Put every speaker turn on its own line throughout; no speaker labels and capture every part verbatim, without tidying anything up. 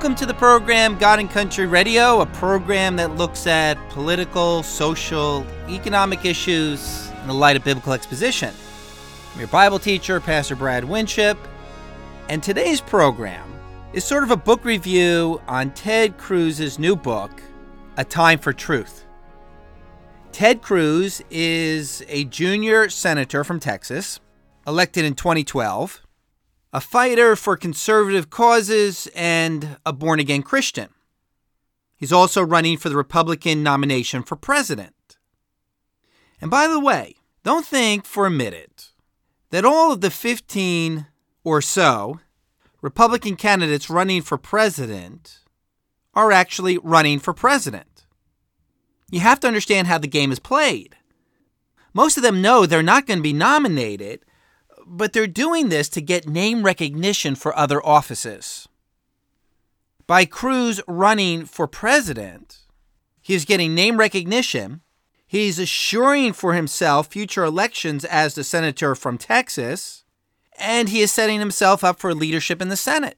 Welcome to the program God and Country Radio, a program that looks at political, social, economic issues in the light of biblical exposition. I'm your Bible teacher, Pastor Brad Winship, and today's program is sort of a book review on Ted Cruz's new book, A Time for Truth. Ted Cruz is a junior senator from Texas, elected in twenty twelve, a fighter for conservative causes, and a born-again Christian. He's also running for the Republican nomination for president. And by the way, don't think for a minute that all of the fifteen or so Republican candidates running for president are actually running for president. You have to understand how the game is played. Most of them know they're not going to be nominated, but they're doing this to get name recognition for other offices. By Cruz running for president, he's getting name recognition. He's assuring for himself future elections as the senator from Texas, and he is setting himself up for leadership in the Senate.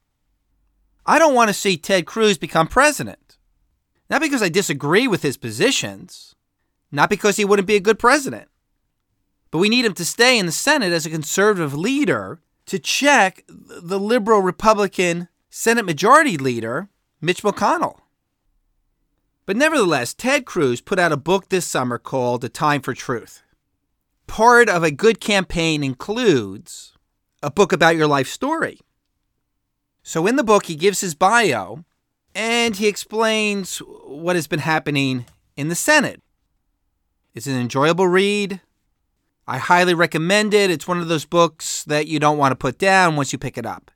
I don't want to see Ted Cruz become president. Not because I disagree with his positions, not because he wouldn't be a good president. But we need him to stay in the Senate as a conservative leader to check the liberal Republican Senate Majority Leader, Mitch McConnell. But nevertheless, Ted Cruz put out a book this summer called A Time for Truth. Part of a good campaign includes a book about your life story. So in the book, he gives his bio and he explains what has been happening in the Senate. It's an enjoyable read. I highly recommend it. It's one of those books that you don't want to put down once you pick it up.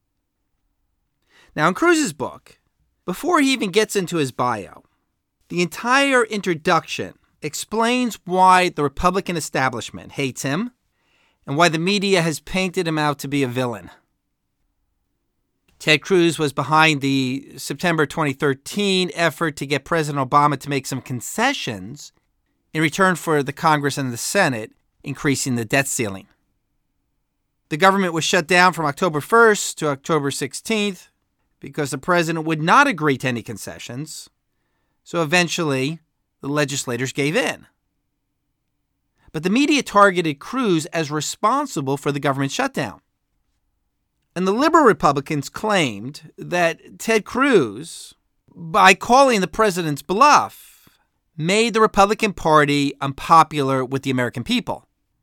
Now, in Cruz's book, before he even gets into his bio, the entire introduction explains why the Republican establishment hates him and why the media has painted him out to be a villain. Ted Cruz was behind the September twenty thirteen effort to get President Obama to make some concessions in return for the Congress and the Senate increasing the debt ceiling. The government was shut down from October first to October sixteenth because the president would not agree to any concessions. So eventually, the legislators gave in. But the media targeted Cruz as responsible for the government shutdown. And the liberal Republicans claimed that Ted Cruz, by calling the president's bluff, made the Republican Party unpopular with the American people.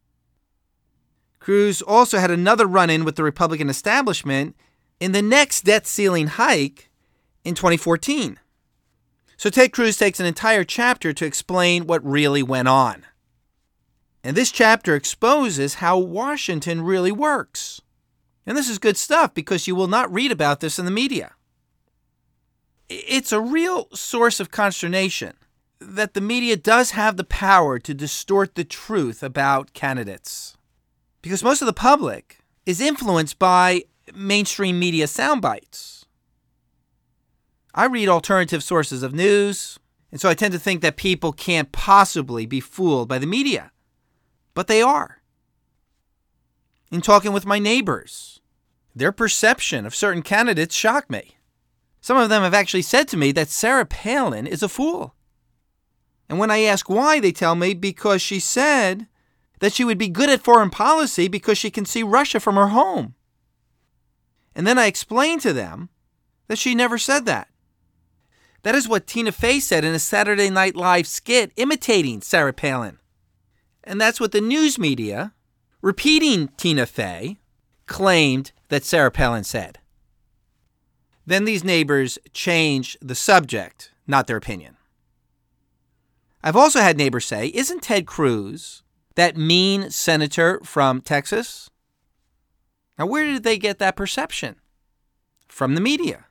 Cruz also had another run-in with the Republican establishment in the next debt ceiling hike in twenty fourteen. So Ted Cruz takes an entire chapter to explain what really went on. And this chapter exposes how Washington really works. And this is good stuff because you will not read about this in the media. It's a real source of consternation that the media does have the power to distort the truth about candidates. Because most of the public is influenced by mainstream media sound bites. I read alternative sources of news, and so I tend to think that people can't possibly be fooled by the media. But they are. In talking with my neighbors, their perception of certain candidates shocked me. Some of them have actually said to me that Sarah Palin is a fool. And when I ask why, they tell me because she said that she would be good at foreign policy because she can see Russia from her home. And then I explained to them that she never said that. That is what Tina Fey said in a Saturday Night Live skit imitating Sarah Palin. And that's what the news media, repeating Tina Fey, claimed that Sarah Palin said. Then these neighbors changed the subject, not their opinion. I've also had neighbors say, isn't Ted Cruz that mean senator from Texas? Now, where did they get that perception? From the media.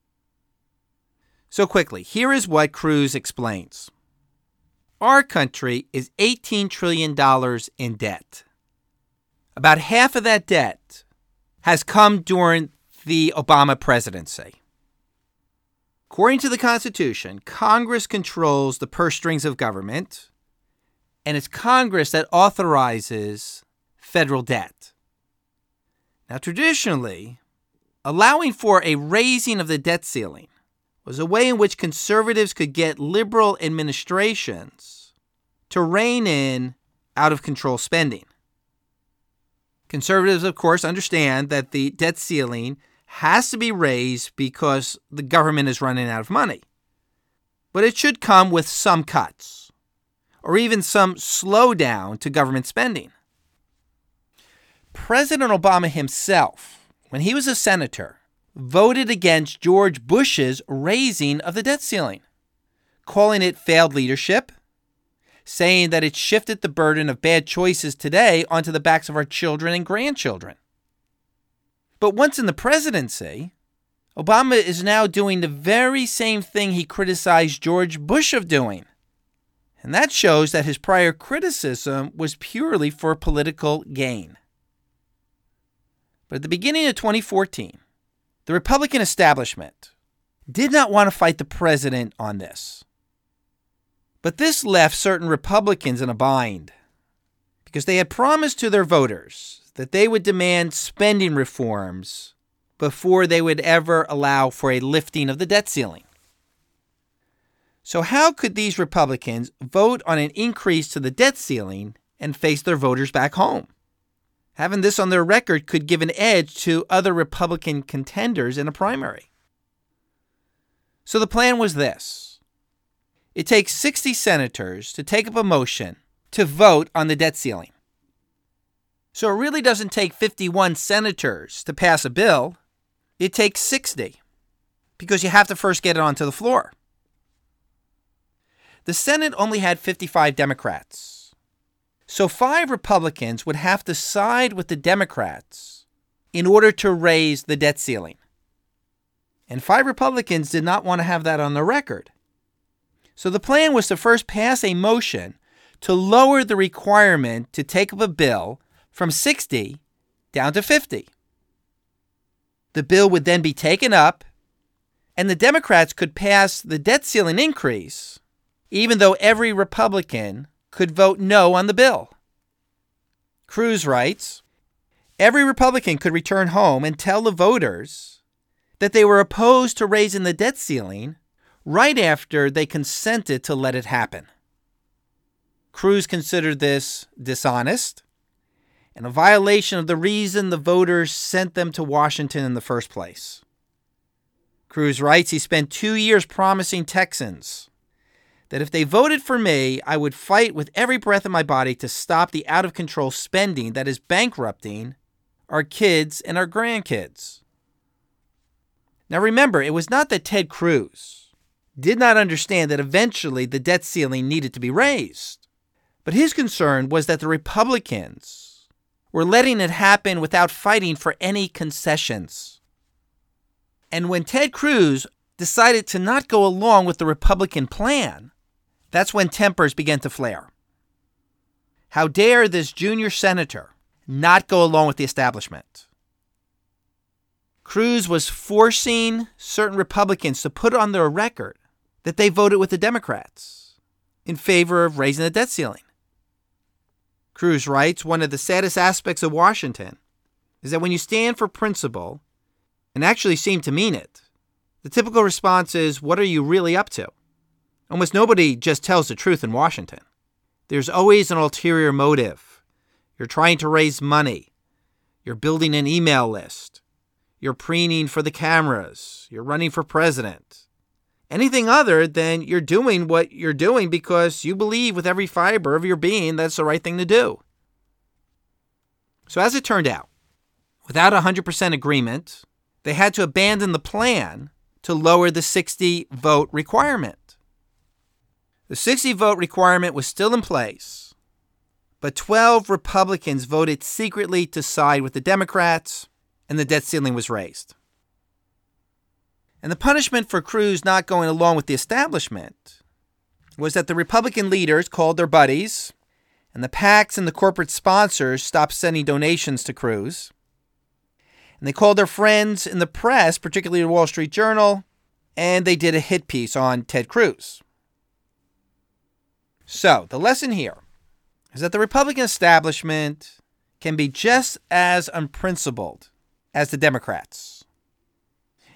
So quickly, here is what Cruz explains. Our country is eighteen trillion dollars in debt. About half of that debt has come during the Obama presidency. According to the Constitution, Congress controls the purse strings of government, and it's Congress that authorizes federal debt. Now, traditionally, allowing for a raising of the debt ceiling was a way in which conservatives could get liberal administrations to rein in out-of-control spending. Conservatives, of course, understand that the debt ceiling has to be raised because the government is running out of money. But it should come with some cuts, or even some slowdown to government spending. President Obama himself, when he was a senator, voted against George Bush's raising of the debt ceiling, calling it failed leadership, saying that it shifted the burden of bad choices today onto the backs of our children and grandchildren. But once in the presidency, Obama is now doing the very same thing he criticized George Bush of doing. And that shows that his prior criticism was purely for political gain. But at the beginning of twenty fourteen, the Republican establishment did not want to fight the president on this. But this left certain Republicans in a bind because they had promised to their voters that they would demand spending reforms before they would ever allow for a lifting of the debt ceiling. So how could these Republicans vote on an increase to the debt ceiling and face their voters back home? Having this on their record could give an edge to other Republican contenders in a primary. So the plan was this. It takes sixty senators to take up a motion to vote on the debt ceiling. So it really doesn't take fifty-one senators to pass a bill. It takes sixty, because you have to first get it onto the floor. The Senate only had fifty-five Democrats. So five Republicans would have to side with the Democrats in order to raise the debt ceiling. And five Republicans did not want to have that on the record. So the plan was to first pass a motion to lower the requirement to take up a bill from sixty down to fifty. The bill would then be taken up, and the Democrats could pass the debt ceiling increase, even though every Republican could vote no on the bill. Cruz writes, every Republican could return home and tell the voters that they were opposed to raising the debt ceiling right after they consented to let it happen. Cruz considered this dishonest and a violation of the reason the voters sent them to Washington in the first place. Cruz writes he spent two years promising Texans that if they voted for me, I would fight with every breath in my body to stop the out-of-control spending that is bankrupting our kids and our grandkids. Now remember, it was not that Ted Cruz did not understand that eventually the debt ceiling needed to be raised. But his concern was that the Republicans were letting it happen without fighting for any concessions. And when Ted Cruz decided to not go along with the Republican plan, that's when tempers began to flare. How dare this junior senator not go along with the establishment? Cruz was forcing certain Republicans to put on their record that they voted with the Democrats in favor of raising the debt ceiling. Cruz writes, one of the saddest aspects of Washington is that when you stand for principle and actually seem to mean it, the typical response is, what are you really up to? Almost nobody just tells the truth in Washington. There's always an ulterior motive. You're trying to raise money. You're building an email list. You're preening for the cameras. You're running for president. Anything other than you're doing what you're doing because you believe with every fiber of your being that's the right thing to do. So as it turned out, without one hundred percent agreement, they had to abandon the plan to lower the sixty vote requirement. The sixty vote requirement was still in place, but twelve Republicans voted secretly to side with the Democrats, and the debt ceiling was raised. And the punishment for Cruz not going along with the establishment was that the Republican leaders called their buddies, and the PACs and the corporate sponsors stopped sending donations to Cruz. And they called their friends in the press, particularly the Wall Street Journal, and they did a hit piece on Ted Cruz. So, the lesson here is that the Republican establishment can be just as unprincipled as the Democrats.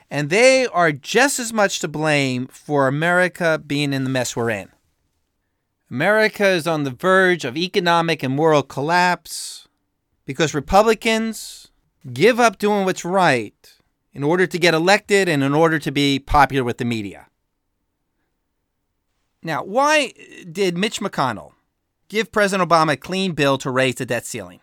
And they are just as much to blame for America being in the mess we're in. America is on the verge of economic and moral collapse because Republicans give up doing what's right in order to get elected and in order to be popular with the media. Now, why did Mitch McConnell give President Obama a clean bill to raise the debt ceiling?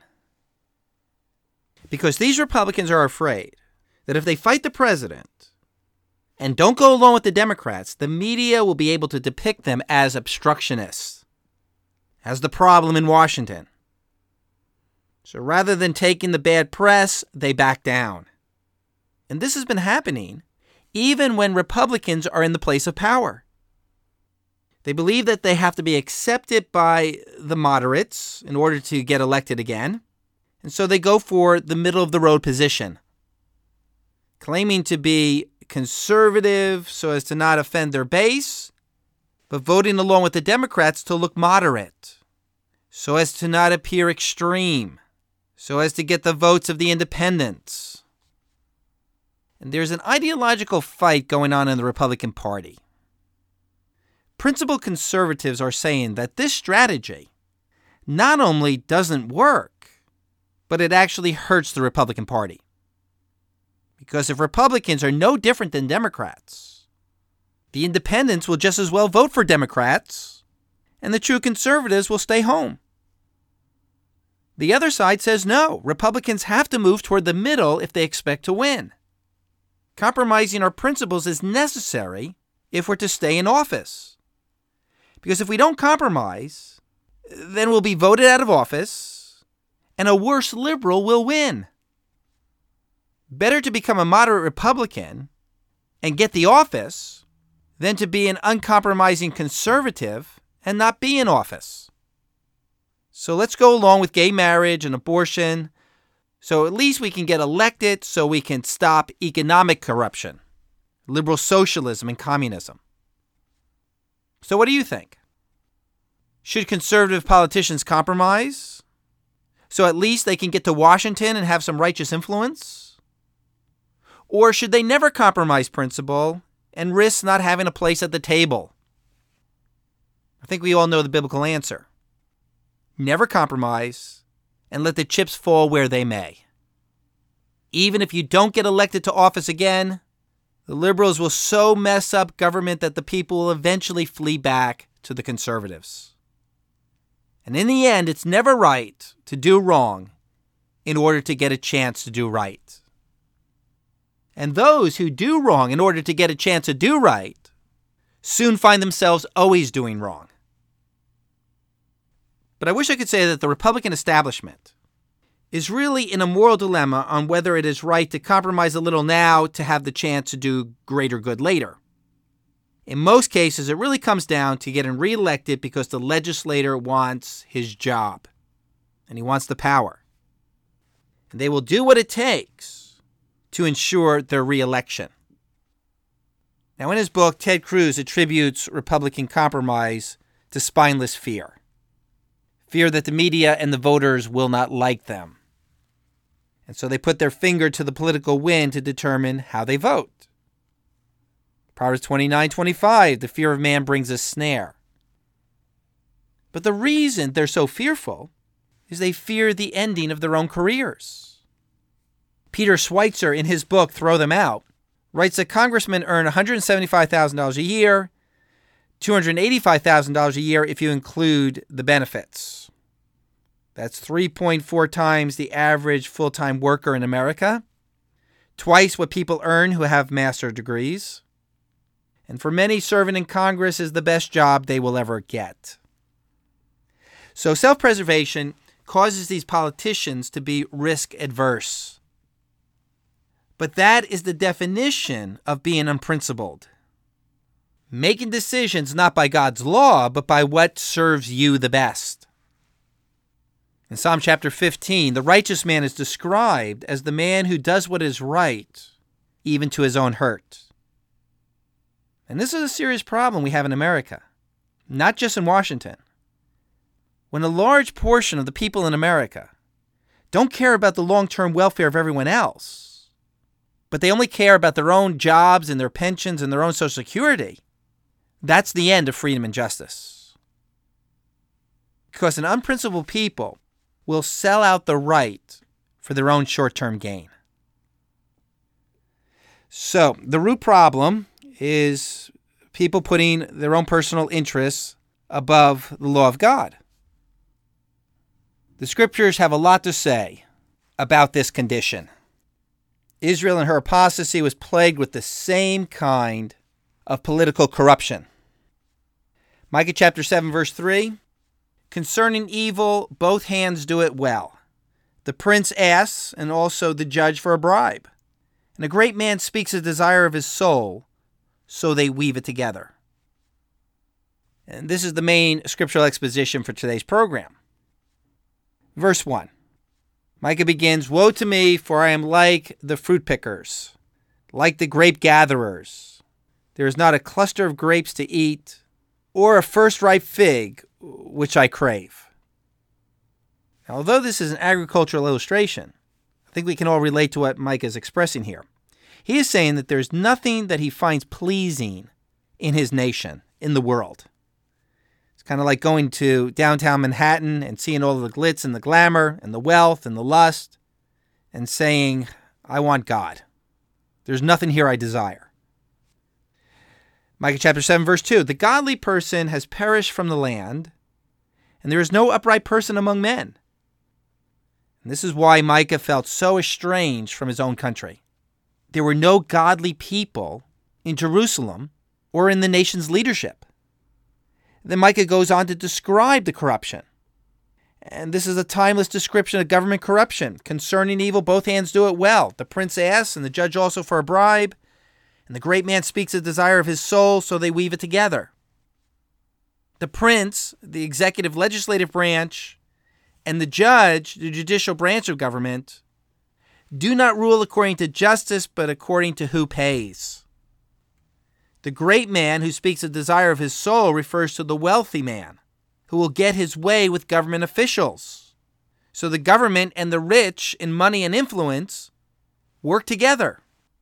Because these Republicans are afraid that if they fight the president and don't go along with the Democrats, the media will be able to depict them as obstructionists, as the problem in Washington. So rather than taking the bad press, they back down. And this has been happening even when Republicans are in the place of power. They believe that they have to be accepted by the moderates in order to get elected again. And so they go for the middle-of-the-road position, claiming to be conservative so as to not offend their base, but voting along with the Democrats to look moderate, so as to not appear extreme, so as to get the votes of the independents. And there's an ideological fight going on in the Republican Party. Principal conservatives are saying that this strategy not only doesn't work, but it actually hurts the Republican Party. Because if Republicans are no different than Democrats, the independents will just as well vote for Democrats, and the true conservatives will stay home. The other side says no, Republicans have to move toward the middle if they expect to win. Compromising our principles is necessary if we're to stay in office. Because if we don't compromise, then we'll be voted out of office, and a worse liberal will win. Better to become a moderate Republican and get the office than to be an uncompromising conservative and not be in office. So let's go along with gay marriage and abortion, so at least we can get elected so we can stop economic corruption, liberal socialism, and communism. So what do you think? Should conservative politicians compromise so at least they can get to Washington and have some righteous influence? Or should they never compromise principle and risk not having a place at the table? I think we all know the biblical answer. Never compromise and let the chips fall where they may. Even if you don't get elected to office again, the liberals will so mess up government that the people will eventually flee back to the conservatives. And in the end, it's never right to do wrong in order to get a chance to do right. And those who do wrong in order to get a chance to do right soon find themselves always doing wrong. But I wish I could say that the Republican establishment is really in a moral dilemma on whether it is right to compromise a little now to have the chance to do greater good later. In most cases, it really comes down to getting reelected because the legislator wants his job and he wants the power. And they will do what it takes to ensure their reelection. Now, in his book, Ted Cruz attributes Republican compromise to spineless fear. Fear that the media and the voters will not like them. And so they put their finger to the political wind to determine how they vote. Proverbs twenty-nine twenty-five, the fear of man brings a snare. But the reason they're so fearful is they fear the ending of their own careers. Peter Schweitzer, in his book, Throw Them Out, writes that congressmen earn one hundred seventy-five thousand dollars a year, two hundred eighty-five thousand dollars a year if you include the benefits. That's three point four times the average full-time worker in America, twice what people earn who have master's degrees. And for many, serving in Congress is the best job they will ever get. So self-preservation causes these politicians to be risk-adverse. But that is the definition of being unprincipled. Making decisions not by God's law, but by what serves you the best. In Psalm chapter fifteen, the righteous man is described as the man who does what is right, even to his own hurt. And this is a serious problem we have in America, not just in Washington. When a large portion of the people in America don't care about the long-term welfare of everyone else, but they only care about their own jobs and their pensions and their own Social Security, that's the end of freedom and justice. Because an unprincipled people will sell out the right for their own short-term gain. So the root problem is people putting their own personal interests above the law of God. The scriptures have a lot to say about this condition. Israel in her apostasy was plagued with the same kind of political corruption. Micah chapter seven, verse three, concerning evil, both hands do it well. The prince asks, and also the judge for a bribe. And a great man speaks the desire of his soul, so they weave it together. And this is the main scriptural exposition for today's program. Verse one. Micah begins, woe to me, for I am like the fruit pickers, like the grape gatherers. There is not a cluster of grapes to eat, or a first-ripe fig, which I crave. Now, although this is an agricultural illustration, I think we can all relate to what Micah is expressing here. He is saying that there's nothing that he finds pleasing in his nation, in the world. It's kind of like going to downtown Manhattan and seeing all the glitz and the glamour and the wealth and the lust and saying, I want God. There's nothing here I desire. Micah chapter seven, verse two, the godly person has perished from the land, and there is no upright person among men. And this is why Micah felt so estranged from his own country. There were no godly people in Jerusalem or in the nation's leadership. Then Micah goes on to describe the corruption. And this is a timeless description of government corruption. Concerning evil, both hands do it well. The prince asks, and the judge also for a bribe. And the great man speaks the desire of his soul, so they weave it together. The prince, the executive legislative branch, and the judge, the judicial branch of government, do not rule according to justice, but according to who pays. The great man who speaks the desire of his soul refers to the wealthy man who will get his way with government officials. So the government and the rich in money and influence work together.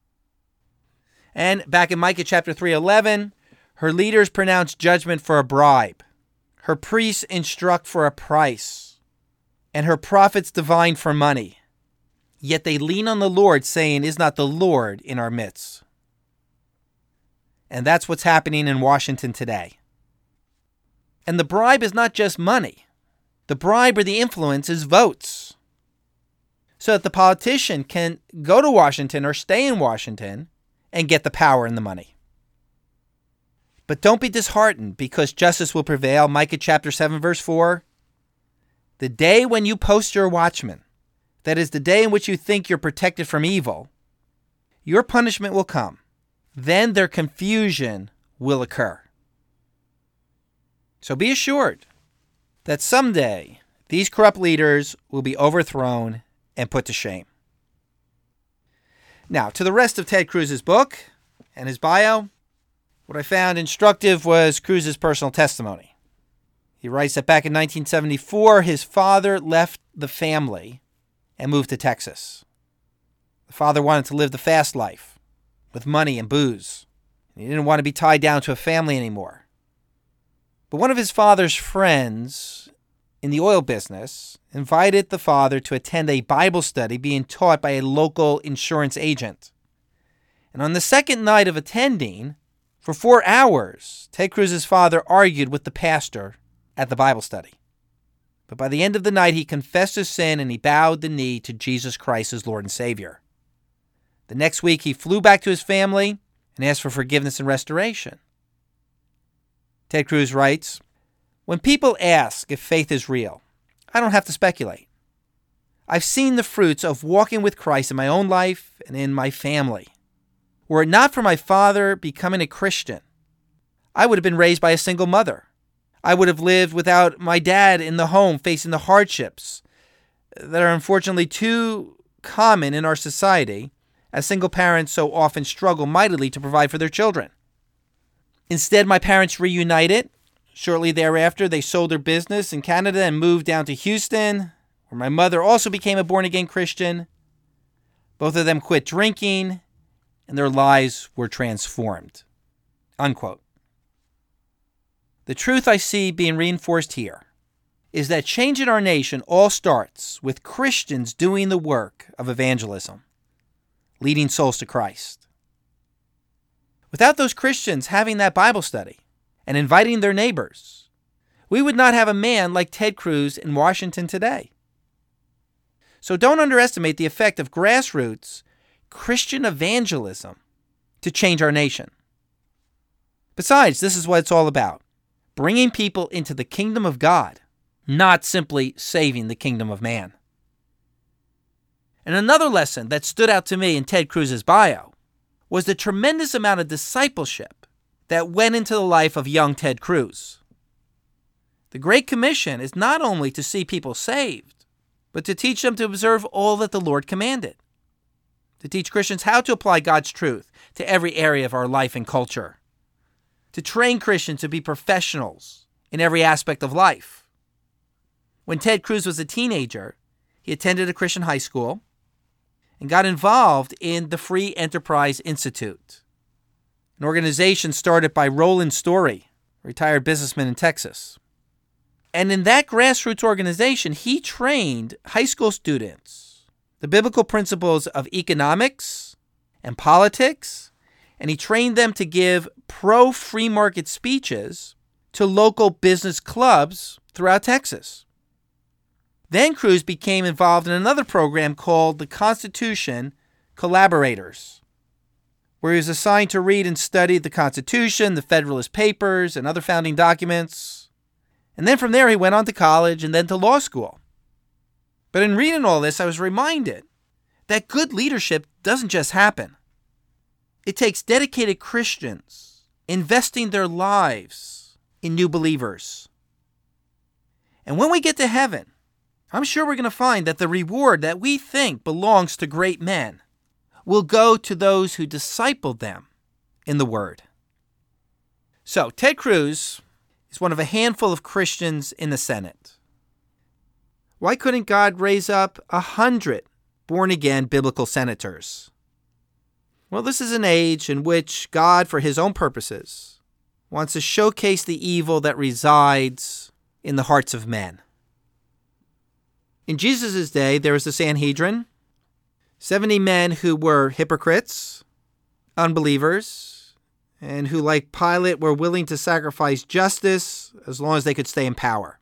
And back in Micah chapter three eleven, her leaders pronounce judgment for a bribe. Her priests instruct for a price. And her prophets divine for money. Yet they lean on the Lord, saying, is not the Lord in our midst? And that's what's happening in Washington today. And the bribe is not just money. The bribe or the influence is votes. So that the politician can go to Washington or stay in Washington and get the power and the money. But don't be disheartened, because justice will prevail. Micah chapter seven, verse four. The day when you post your watchmen, that is the day in which you think you're protected from evil, your punishment will come. Then their confusion will occur. So be assured that someday these corrupt leaders will be overthrown and put to shame. Now, to the rest of Ted Cruz's book and his bio, what I found instructive was Cruz's personal testimony. He writes that back in nineteen seventy-four, his father left the family and moved to Texas. The father wanted to live the fast life with money and booze. He didn't want to be tied down to a family anymore. But one of his father's friends in the oil business invited the father to attend a Bible study being taught by a local insurance agent. And on the second night of attending, for four hours, Ted Cruz's father argued with the pastor at the Bible study. But by the end of the night, he confessed his sin and he bowed the knee to Jesus Christ as Lord and Savior. The next week, he flew back to his family and asked for forgiveness and restoration. Ted Cruz writes, when people ask if faith is real, I don't have to speculate. I've seen the fruits of walking with Christ in my own life and in my family. Were it not for my father becoming a Christian, I would have been raised by a single mother. I would have lived without my dad in the home facing the hardships that are unfortunately too common in our society, as single parents so often struggle mightily to provide for their children. Instead, my parents reunited. Shortly thereafter, they sold their business in Canada and moved down to Houston, where my mother also became a born-again Christian. Both of them quit drinking and their lives were transformed. Unquote. The truth I see being reinforced here is that change in our nation all starts with Christians doing the work of evangelism, leading souls to Christ. Without those Christians having that Bible study and inviting their neighbors, we would not have a man like Ted Cruz in Washington today. So don't underestimate the effect of grassroots Christian evangelism to change our nation. Besides, this is what it's all about: bringing people into the kingdom of God, not simply saving the kingdom of man. And another lesson that stood out to me in Ted Cruz's bio was the tremendous amount of discipleship that went into the life of young Ted Cruz. The Great Commission is not only to see people saved, but to teach them to observe all that the Lord commanded, to teach Christians how to apply God's truth to every area of our life and culture, to train Christians to be professionals in every aspect of life. When Ted Cruz was a teenager, he attended a Christian high school and got involved in the Free Enterprise Institute, an organization started by Roland Story, a retired businessman in Texas. And in that grassroots organization, he trained high school students the biblical principles of economics and politics, and he trained them to give pro-free market speeches to local business clubs throughout Texas. Then Cruz became involved in another program called the Constitution Collaborators, where he was assigned to read and study the Constitution, the Federalist Papers, and other founding documents. And then from there, he went on to college and then to law school. But in reading all this, I was reminded that good leadership doesn't just happen. It takes dedicated Christians investing their lives in new believers. And when we get to heaven, I'm sure we're going to find that the reward that we think belongs to great men will go to those who discipled them in the Word. So, Ted Cruz is one of a handful of Christians in the Senate. Why couldn't God raise up a hundred born-again biblical senators? Well, this is an age in which God, for his own purposes, wants to showcase the evil that resides in the hearts of men. In Jesus' day, there was the Sanhedrin, seventy men who were hypocrites, unbelievers, and who, like Pilate, were willing to sacrifice justice as long as they could stay in power.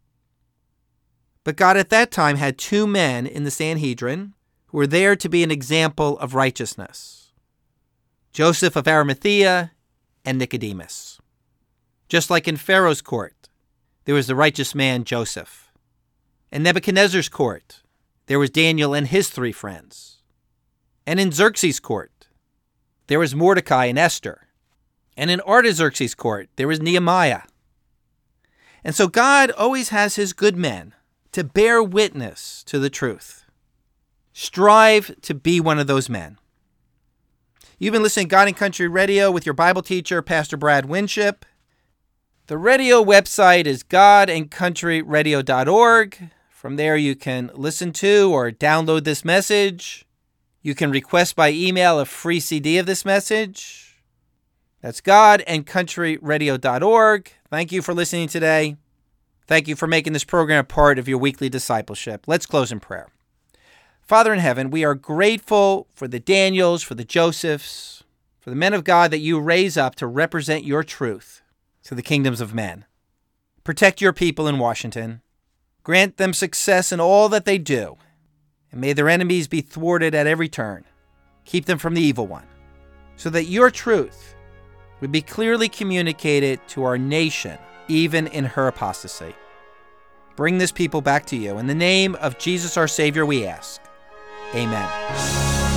But God at that time had two men in the Sanhedrin who were there to be an example of righteousness: Joseph of Arimathea and Nicodemus. Just like in Pharaoh's court, there was the righteous man Joseph. In Nebuchadnezzar's court, there was Daniel and his three friends. And in Xerxes' court, there was Mordecai and Esther. And in Artaxerxes' court, there was Nehemiah. And so God always has his good men to bear witness to the truth. Strive to be one of those men. You've been listening to God and Country Radio with your Bible teacher, Pastor Brad Winship. The radio website is god and country radio dot org. From there, you can listen to or download this message. You can request by email a free C D of this message. That's god and country radio dot org. Thank you for listening today. Thank you for making this program a part of your weekly discipleship. Let's close in prayer. Father in heaven, we are grateful for the Daniels, for the Josephs, for the men of God that you raise up to represent your truth to the kingdoms of men. Protect your people in Washington. Grant them success in all that they do. And may their enemies be thwarted at every turn. Keep them from the evil one, so that your truth would be clearly communicated to our nation, even in her apostasy. Bring this people back to you. In the name of Jesus our Savior we ask. Amen.